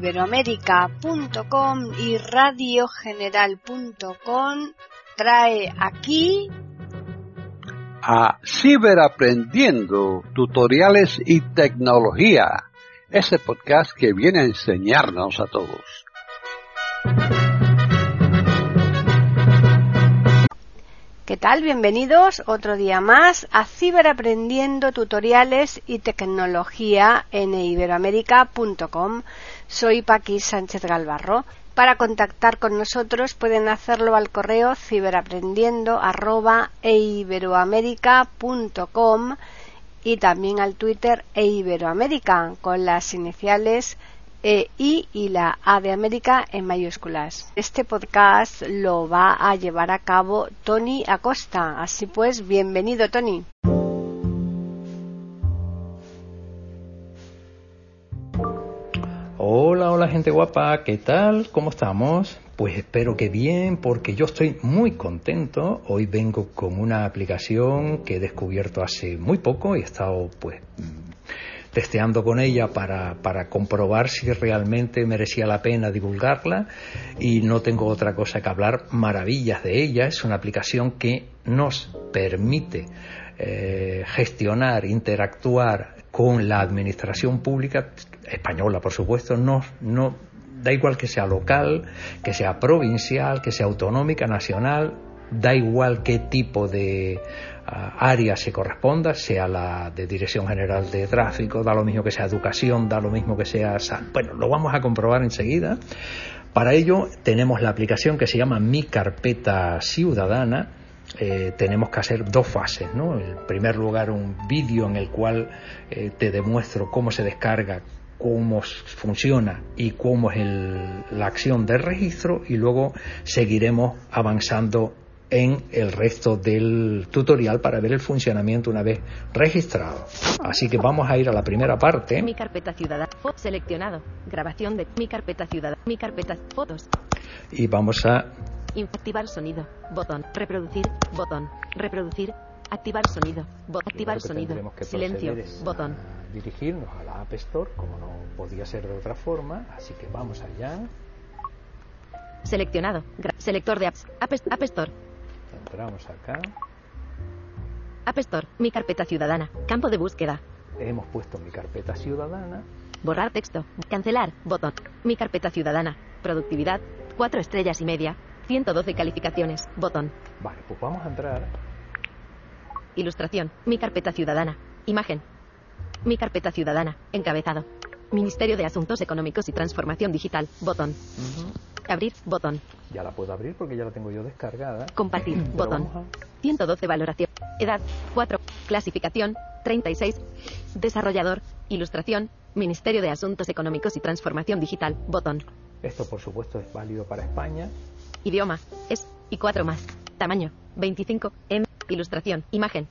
eiberoamerica.com y radiogeneral.com trae aquí a Ciberaprendiendo, tutoriales y tecnología, ese podcast que viene a enseñarnos a todos. ¿Qué tal? Bienvenidos otro día más a Ciberaprendiendo, tutoriales y tecnología en eiberoamerica.com. Soy Paqui Sánchez Galvarro. Para contactar con nosotros pueden hacerlo al correo ciberaprendiendo@eiberoamerica.com y también al Twitter eiberoamerica con las iniciales I y la A de América en mayúsculas. Este podcast lo va a llevar a cabo Tony Acosta. Así pues, bienvenido, Tony. Hola gente guapa, ¿qué tal? ¿Cómo estamos? Pues espero que bien, porque yo estoy muy contento. Hoy vengo con una aplicación que he descubierto hace muy poco y he estado testeando con ella para comprobar si realmente merecía la pena divulgarla, y no tengo otra cosa que hablar maravillas de ella. Es una aplicación que nos permite gestionar, interactuar con la administración pública española, por supuesto. No da igual que sea local, que sea provincial, que sea autonómica, nacional, da igual qué tipo de área se corresponda, sea la de Dirección General de Tráfico, da lo mismo que sea educación, da lo mismo que sea bueno, lo vamos a comprobar enseguida. Para ello tenemos la aplicación que se llama Mi Carpeta Ciudadana. Tenemos que hacer dos fases, ¿no? En primer lugar, un vídeo en el cual te demuestro cómo se descarga, cómo funciona y cómo es la acción del registro, y luego seguiremos avanzando en el resto del tutorial para ver el funcionamiento una vez registrado. Así que vamos a ir a la primera parte. Mi carpeta ciudadana, seleccionado, grabación de mi carpeta ciudadana, mi carpeta fotos. Y vamos a activar sonido, botón, reproducir, botón, reproducir, activar sonido, activar sonido, silencio, botón. Dirigirnos a la App Store, como no podía ser de otra forma, así que vamos allá. Seleccionado, selector de apps, App Store. Entramos acá. App Store, mi carpeta ciudadana, campo de búsqueda. Hemos puesto mi carpeta ciudadana. Borrar texto, cancelar, botón. Mi carpeta ciudadana, productividad, 4 estrellas y media, 112 calificaciones, botón. Vale, pues vamos a entrar. Ilustración, mi carpeta ciudadana, imagen. Mi carpeta ciudadana, encabezado. Ministerio de Asuntos Económicos y Transformación Digital, botón. Abrir, botón. Ya la puedo abrir porque ya la tengo yo descargada. Compartir, botón. 112 valoración. Edad, 4. Clasificación, 36. Desarrollador, ilustración, Ministerio de Asuntos Económicos y Transformación Digital, botón. Esto, por supuesto, es válido para España. Idioma, es, y 4 más. Tamaño, 25, M. Ilustración, imagen.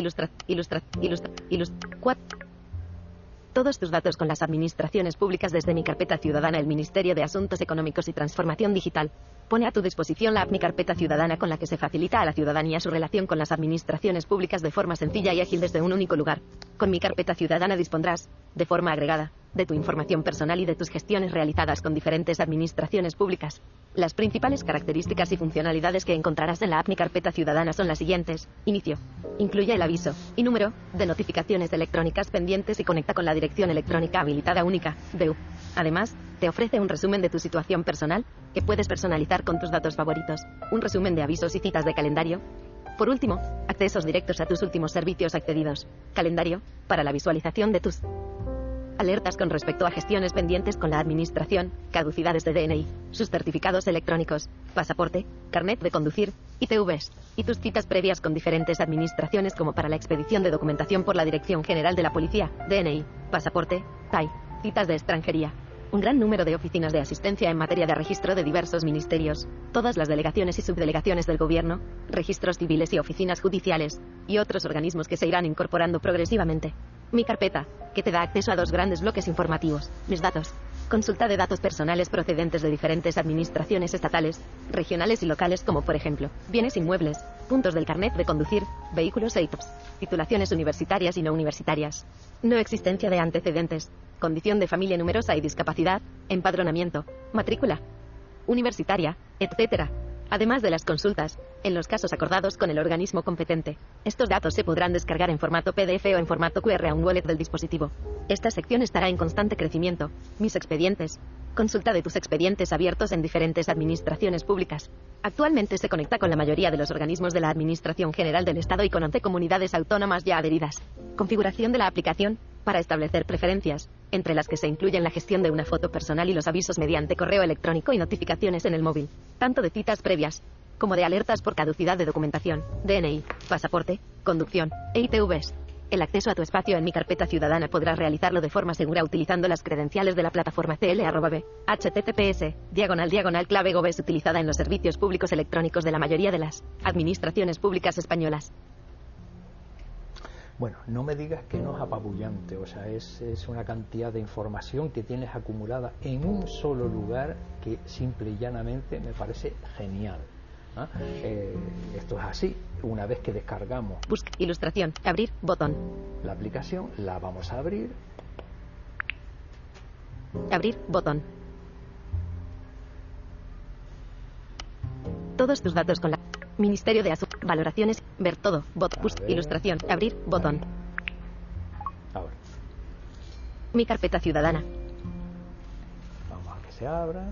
4. Todos tus datos con las administraciones públicas desde Mi Carpeta Ciudadana. El Ministerio de Asuntos Económicos y Transformación Digital pone a tu disposición la app Mi Carpeta Ciudadana, con la que se facilita a la ciudadanía su relación con las administraciones públicas de forma sencilla y ágil desde un único lugar. Con Mi Carpeta Ciudadana dispondrás, de forma agregada, de tu información personal y de tus gestiones realizadas con diferentes administraciones públicas. Las principales características y funcionalidades que encontrarás en la app Mi Carpeta Ciudadana son las siguientes. Inicio. Incluye el aviso y número de notificaciones electrónicas pendientes y conecta con la dirección electrónica habilitada única, DEU. Además, te ofrece un resumen de tu situación personal, que puedes personalizar con tus datos favoritos, un resumen de avisos y citas de calendario. Por último, accesos directos a tus últimos servicios accedidos. Calendario, para la visualización de tus alertas con respecto a gestiones pendientes con la administración, caducidades de DNI, sus certificados electrónicos, pasaporte, carnet de conducir, ITVs, y tus citas previas con diferentes administraciones, como para la expedición de documentación por la Dirección General de la Policía, DNI, pasaporte, TAI, citas de extranjería. Un gran número de oficinas de asistencia en materia de registro de diversos ministerios, todas las delegaciones y subdelegaciones del gobierno, registros civiles y oficinas judiciales, y otros organismos que se irán incorporando progresivamente. Mi carpeta, que te da acceso a 2 grandes bloques informativos, mis datos, Consulta de datos personales procedentes de diferentes administraciones estatales, regionales y locales, como por ejemplo, bienes inmuebles, puntos del carnet de conducir, vehículos e ITOPS, titulaciones universitarias y no universitarias. No existencia de antecedentes, condición de familia numerosa y discapacidad, empadronamiento, matrícula universitaria, etc. Además de las consultas, en los casos acordados con el organismo competente. Estos datos se podrán descargar en formato PDF o en formato QR a un wallet del dispositivo. Esta sección estará en constante crecimiento. Mis expedientes. Consulta de tus expedientes abiertos en diferentes administraciones públicas. Actualmente se conecta con la mayoría de los organismos de la Administración General del Estado y con 11 comunidades autónomas ya adheridas. Configuración de la aplicación para establecer preferencias, entre las que se incluyen la gestión de una foto personal y los avisos mediante correo electrónico y notificaciones en el móvil, tanto de citas previas como de alertas por caducidad de documentación, DNI, pasaporte, conducción e ITVs. El acceso a tu espacio en Mi Carpeta Ciudadana podrás realizarlo de forma segura utilizando las credenciales de la plataforma CL@B. https://clave.gov es utilizada en los servicios públicos electrónicos de la mayoría de las administraciones públicas españolas. Bueno, no me digas que no es apabullante, o sea, es una cantidad de información que tienes acumulada en un solo lugar que simple y llanamente me parece genial. Esto es así. Una vez que descargamos Busca, ilustración, abrir, botón. La aplicación, la vamos a abrir. Abrir, botón. Todos tus datos con la Ministerio de Asuntos, valoraciones, ver todo, botón, ilustración, abrir, botón. Ahora. Mi Carpeta Ciudadana. Vamos a que se abra.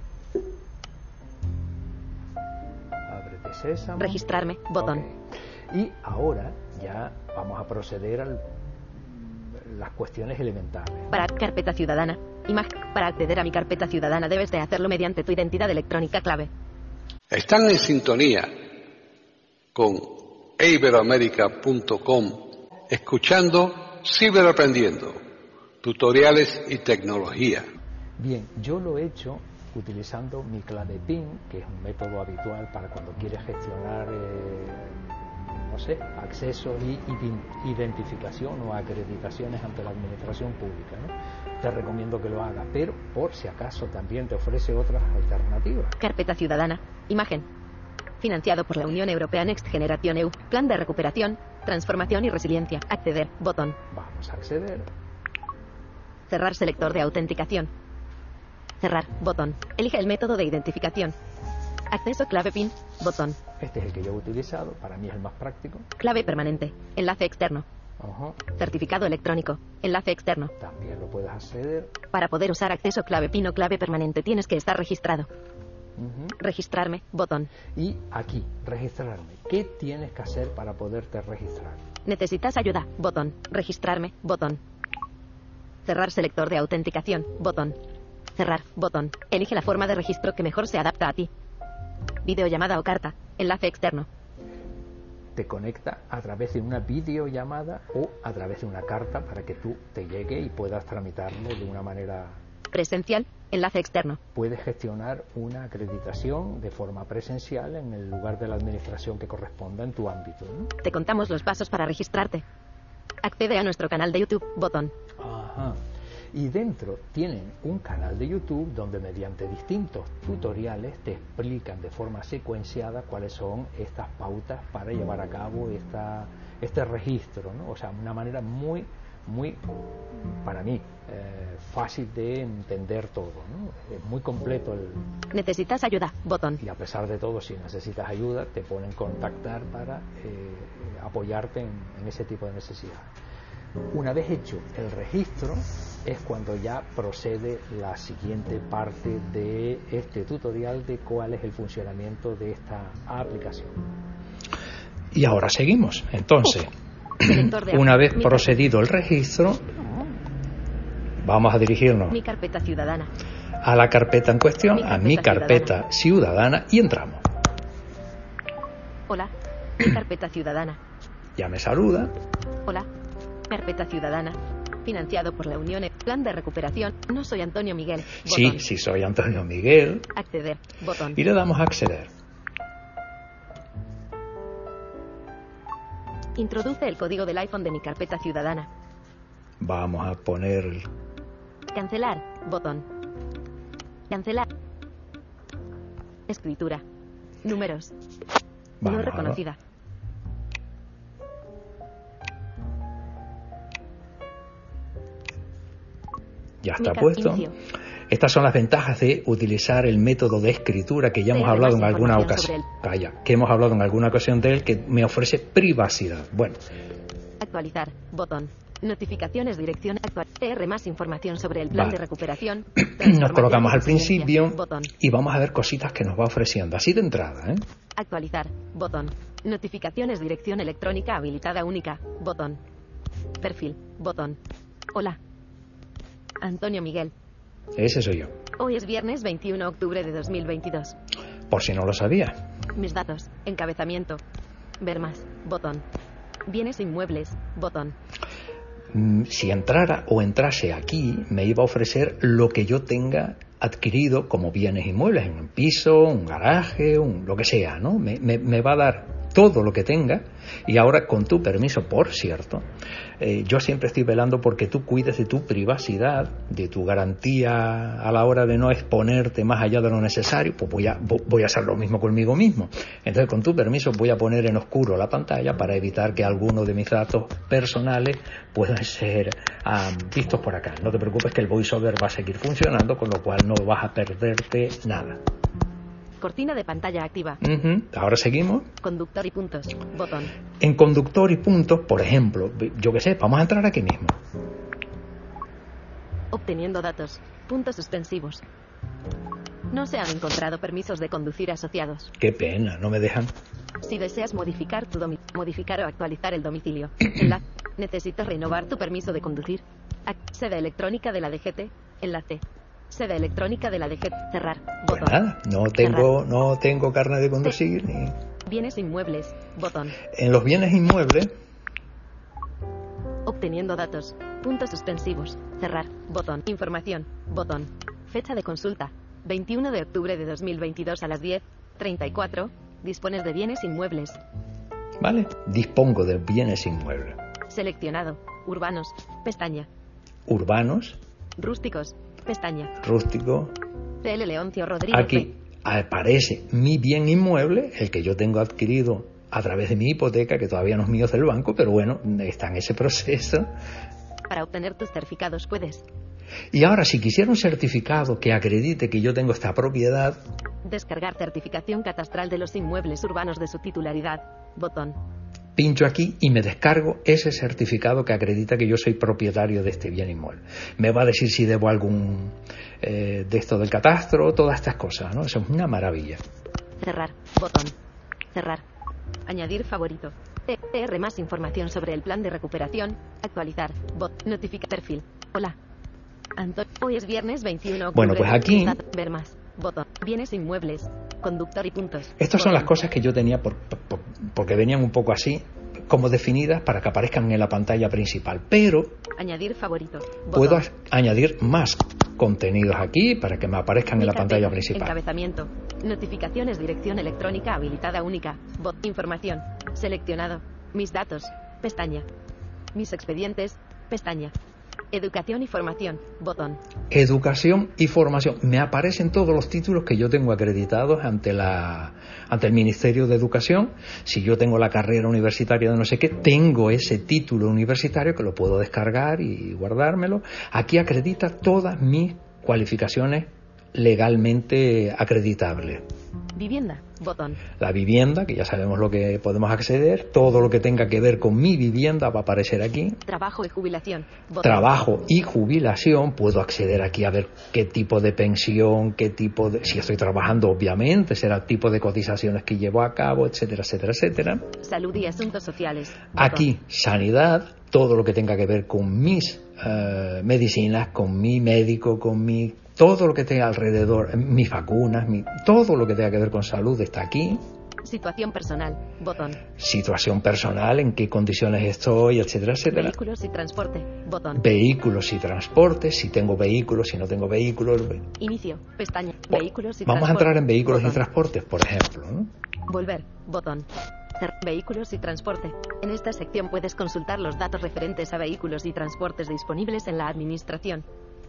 Ábrete Sésamo. Registrarme, botón. Okay. Y ahora ya vamos a proceder a las cuestiones elementales. Para Carpeta Ciudadana. Imagen. Para acceder a Mi Carpeta Ciudadana debes de hacerlo mediante tu identidad electrónica clave. Están en sintonía con iberoamerica.com, escuchando Ciberaprendiendo, tutoriales y tecnología. Bien, yo lo he hecho utilizando mi clave PIN, que es un método habitual para cuando quieres gestionar, acceso y identificación o acreditaciones ante la administración pública, ¿no? Te recomiendo que lo hagas, pero por si acaso también te ofrece otras alternativas. Carpeta Ciudadana. Imagen. Financiado por la Unión Europea Next Generation EU. Plan de recuperación, transformación y resiliencia. Acceder. Botón. Vamos a acceder. Cerrar selector de autenticación. Cerrar. Botón. Elige el método de identificación. Acceso clave PIN. Botón. Este es el que yo he utilizado. Para mí es el más práctico. Clave permanente. Enlace externo. Certificado electrónico. Enlace externo. También lo puedes acceder. Para poder usar acceso clave PIN o clave permanente tienes que estar registrado. Registrarme, botón. Y aquí, registrarme. ¿Qué tienes que hacer para poderte registrar? ¿Necesitas ayuda? Botón. Registrarme, botón. Cerrar selector de autenticación, botón. Cerrar, botón. Elige la forma de registro que mejor se adapta a ti. Videollamada o carta. Enlace externo. Te conecta a través de una videollamada o a través de una carta para que tú te llegue y puedas tramitarlo de una manera presencial. Enlace externo. Puedes gestionar una acreditación de forma presencial en el lugar de la administración que corresponda en tu ámbito, ¿no? Te contamos los pasos para registrarte. Accede a nuestro canal de YouTube, botón. Ajá. Y dentro tienen un canal de YouTube donde mediante distintos tutoriales te explican de forma secuenciada cuáles son estas pautas para llevar a cabo este registro, ¿no? O sea, una manera muy, para mí, fácil de entender todo, ¿no? Es muy completo el... ¿Necesitas ayuda? Botón. Y a pesar de todo, si necesitas ayuda, te ponen contactar para apoyarte en ese tipo de necesidades. Una vez hecho el registro, es cuando ya procede la siguiente parte de este tutorial de cuál es el funcionamiento de esta aplicación. Y ahora seguimos. Entonces, una vez procedido el registro, vamos a dirigirnos Mi Carpeta Ciudadana. a la carpeta en cuestión, a Mi Carpeta Ciudadana, y entramos. Hola, Mi Carpeta Ciudadana. Ya me saluda. Hola, Carpeta Ciudadana. Financiado por la Unión. Plan de recuperación. No soy Antonio Miguel. Botón. Sí, soy Antonio Miguel. Acceder. Botón. Y le damos a acceder. Introduce el código del iPhone de Mi Carpeta Ciudadana. Vamos a poner... Cancelar. Botón. Cancelar. Escritura. Números. Vamos No reconocida. Ya está Mica, puesto. inicio. Estas son las ventajas de utilizar el método de escritura que ya hemos Tener hablado en más alguna información ocasión. Calla, que hemos hablado en alguna ocasión de él, que me ofrece privacidad. Bueno, Actualizar. Botón. Notificaciones, dirección, actual. TR más información sobre el plan Vale. de recuperación. nos colocamos al principio Botón. y vamos a ver cositas que nos va ofreciendo. Así de entrada, ¿eh? Actualizar. Botón. Notificaciones, dirección electrónica habilitada única. Botón. Perfil. Botón. Hola. Antonio Miguel. Ese soy yo. Hoy es viernes 21 de octubre de 2022. Por si no lo sabía. Mis datos. Encabezamiento. Ver más. Botón. Bienes inmuebles. Botón. Si entrara o entrase aquí, me iba a ofrecer lo que yo tenga adquirido como bienes inmuebles, en un piso, un garaje, lo que sea, ¿no? Me va a dar todo lo que tenga. Y ahora, con tu permiso, por cierto, yo siempre estoy velando porque tú cuides de tu privacidad, de tu garantía a la hora de no exponerte más allá de lo necesario. Pues voy a hacer lo mismo conmigo mismo. Entonces, con tu permiso, voy a poner en oscuro la pantalla para evitar que alguno de mis datos personales puedan ser vistos por acá. No te preocupes, que el VoiceOver va a seguir funcionando, con lo cual no vas a perderte nada. Cortina de pantalla activa. Ahora seguimos. Conductor y puntos. Botón. En conductor y puntos, por ejemplo, yo qué sé, vamos a entrar aquí mismo. Obteniendo datos. Puntos suspensivos. No se han encontrado permisos de conducir asociados. Qué pena, no me dejan. Si deseas modificar modificar o actualizar el domicilio. Necesitas renovar tu permiso de conducir. Sede electrónica de la DGT. Enlace. Sede electrónica de la DGT. Cerrar. Pues Botón. nada, no tengo carnet de conducir ni... Bienes inmuebles. Botón. En los bienes inmuebles, Obteniendo datos. Puntos suspensivos. Cerrar. Botón. Información. Botón. Fecha de consulta. 21 de octubre de 2022 a las 10:34. Dispones de bienes inmuebles. ¿vale? Dispongo de bienes inmuebles. Seleccionado. Urbanos. Pestaña. Urbanos, Rústicos. Pestaña. rústico. PL Leoncio Rodríguez. Aquí aparece mi bien inmueble, el que yo tengo adquirido a través de mi hipoteca, que todavía no es mío, es del banco, pero bueno, está en ese proceso. Para obtener tus certificados puedes Y ahora, si quisiera un certificado que acredite que yo tengo esta propiedad, descargar certificación catastral de los inmuebles urbanos de su titularidad. Botón. pincho aquí y me descargo ese certificado que acredita que yo soy propietario de este bien inmueble. Me va a decir si debo algún de esto del catastro, todas estas cosas, ¿no? Eso es una maravilla. Cerrar. Botón. Cerrar. Añadir favorito. PR más información sobre el plan de recuperación. Actualizar. Bot. Notifica perfil. Hola. Antonio. Hoy es viernes 21 de octubre. Bueno, pues aquí... Ver más. Botón. Bienes inmuebles. Conductor y puntos. Estas son Botón. las cosas que yo tenía porque venían un poco así, como definidas para que aparezcan en la pantalla principal. Pero Añadir favorito. Botón. puedo añadir más contenidos aquí para que me aparezcan en la carpeta. pantalla principal. Encabezamiento. Notificaciones, dirección electrónica habilitada única. Bot. Información. Seleccionado. Mis datos. Pestaña. Mis expedientes. Pestaña. Educación y formación. Botón. Educación y formación. Me aparecen todos los títulos que yo tengo acreditados ante el Ministerio de Educación. Si yo tengo la carrera universitaria de no sé qué, tengo ese título universitario que lo puedo descargar y guardármelo. Aquí acredita todas mis cualificaciones legalmente acreditables. Vivienda. Botón. La vivienda, que ya sabemos lo que podemos acceder, todo lo que tenga que ver con mi vivienda va a aparecer aquí. Trabajo y jubilación. Botón. Trabajo y jubilación, puedo acceder aquí a ver qué tipo de pensión, si estoy trabajando, obviamente, será el tipo de cotizaciones que llevo a cabo, etcétera, etcétera, etcétera. Salud y asuntos sociales. Botón. Aquí, sanidad, todo lo que tenga que ver con mis medicinas, con mi médico, todo lo que tenga alrededor, mis vacunas, todo lo que tenga que ver con salud está aquí. Situación personal. Botón. Situación personal, en qué condiciones estoy, etcétera, etcétera. Vehículos y transporte. Botón. Vehículos y transportes, si tengo vehículos, si no tengo vehículos. Inicio. Pestaña. Vehículos y Vamos a transporte. entrar en vehículos Botón. y transportes, por ejemplo, ¿no? Volver. Botón. Vehículos y transporte. En esta sección puedes consultar los datos referentes a vehículos y transportes disponibles en la administración.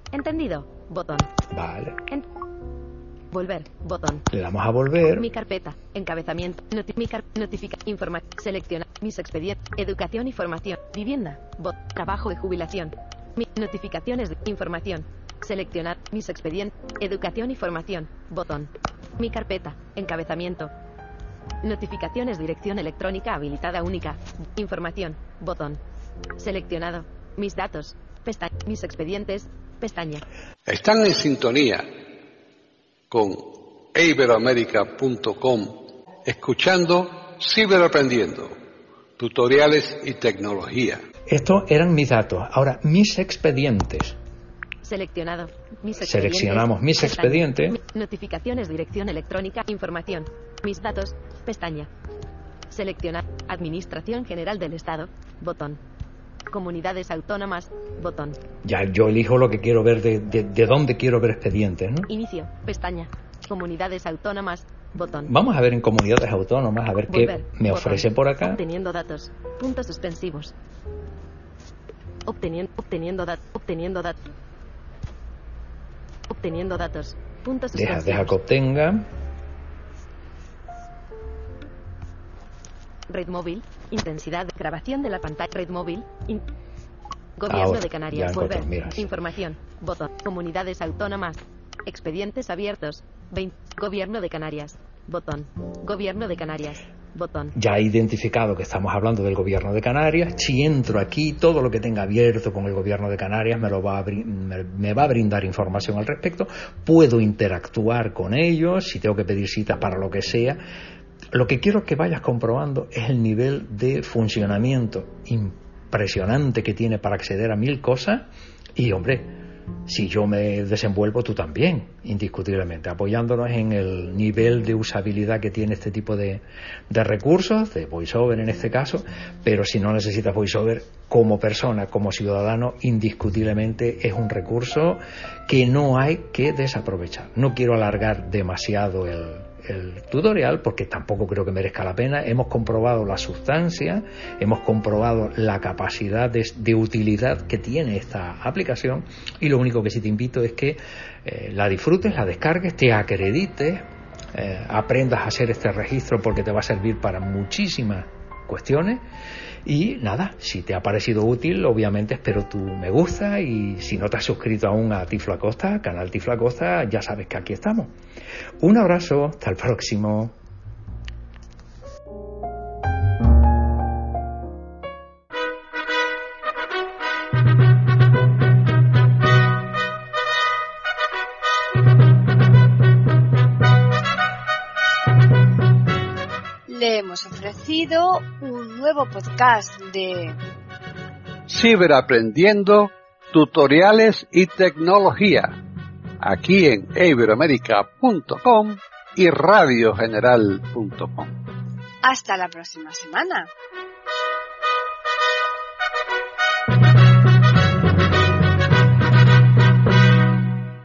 Entendido. Botón. Vale. Volver. Botón. Le damos a volver. Mi carpeta. Encabezamiento. Notifica. Informa. Selecciona. Mis expedientes. Educación y formación. Vivienda. Trabajo y jubilación. Notificaciones de información. Seleccionar. Mis expedientes. Educación y formación. Botón. Mi carpeta. Encabezamiento. Notificaciones. Dirección electrónica habilitada única. Información. Botón. Seleccionado. Mis datos. Pestaña. Mis expedientes. Pestaña. Están en sintonía con iberoamerica.com, escuchando Ciberaprendiendo, tutoriales y tecnología. Estos eran mis datos. Ahora, mis expedientes. Seleccionado. Mis expedientes. Seleccionamos mis expedientes. Notificaciones, dirección electrónica, información. Mis datos. Pestaña. Seleccionar. Administración General del Estado. Botón. Comunidades autónomas. Botón. Ya yo elijo lo que quiero ver, de dónde quiero ver expedientes, ¿no? Inicio. Pestaña. Comunidades autónomas. Botón. Vamos a ver en comunidades autónomas, a ver Volver. qué me Botón. ofrece por acá. Obteniendo datos. Puntos suspensivos. Obteniendo datos. Puntos suspensivos. Deja que obtenga. Red móvil. Intensidad de grabación de la pantalla. Red móvil. Gobierno Ahora, de Canarias. ya encontré, Volver. mira. Información. Botón. Comunidades autónomas. Expedientes abiertos. 20. Gobierno de Canarias. Botón. Gobierno de Canarias. Botón. Ya he identificado que estamos hablando del Gobierno de Canarias. Si entro aquí, todo lo que tenga abierto con el Gobierno de Canarias me va a brindar información al respecto. Puedo interactuar con ellos, si tengo que pedir citas para lo que sea. Lo que quiero que vayas comprobando es el nivel de funcionamiento impresionante que tiene para acceder a 1000 cosas. Y, hombre, si yo me desenvuelvo, tú también, indiscutiblemente, apoyándonos en el nivel de usabilidad que tiene este tipo de recursos, de VoiceOver en este caso. Pero si no necesitas VoiceOver, como persona, como ciudadano, indiscutiblemente es un recurso que no hay que desaprovechar. No quiero alargar demasiado el tutorial porque tampoco creo que merezca la pena. Hemos comprobado la sustancia, hemos comprobado la capacidad de utilidad que tiene esta aplicación, y lo único que sí te invito es que la disfrutes, la descargues, te acredites, aprendas a hacer este registro porque te va a servir para muchísimas cuestiones. Y nada, si te ha parecido útil, obviamente espero tu me gusta, y si no te has suscrito aún a Tiflo Acosta, canal Tiflo Acosta, ya sabes que aquí estamos. Un abrazo, hasta el próximo. Le hemos ofrecido un nuevo podcast de Ciberaprendiendo, tutoriales y tecnología, aquí en iberoamerica.com y radiogeneral.com. Hasta la próxima semana.